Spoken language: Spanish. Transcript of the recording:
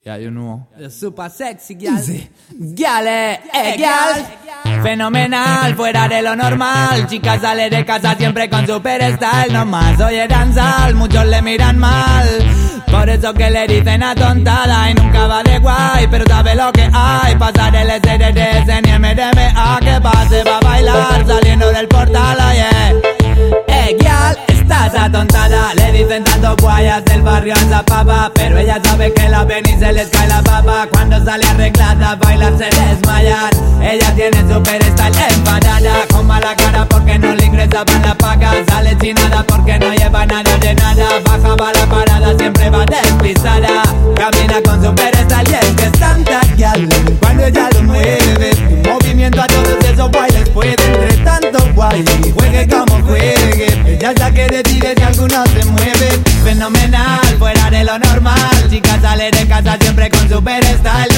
Yeah, you know. You're super sexy, gal. Gal, gal. Fenomenal, fuera de lo normal. Chica sale de casa siempre con super style. No más oye danzal, muchos le miran mal. Por eso que le dicen atontada y nunca va de guay, pero sabe lo que hay. Pasar el SDDS ni el MDMA, que pase va a bailar saliendo del portal, yeah. Gal, estás atontada. Le dicen tanto guayas del barrio a esa papa, pero ella sabe que la ven y se les cae la papa. Cuando sale arreglada a bailar se desmayan. Ella tiene super style enfadada, con mala cara porque no le ingresaban la paga. Sale chinada porque no lleva nada de nada. Bajaba la parada, siempre va despistada. Camina con super style y es que es tanta gal. Cuando ella lo mueve, tu movimiento a todos esos bailes puede. Entre tanto guay, juegue como juegue, ella es la que decide si alguno se mueve. Fenomenal, fuera de lo normal. Chica sale de casa siempre con super style.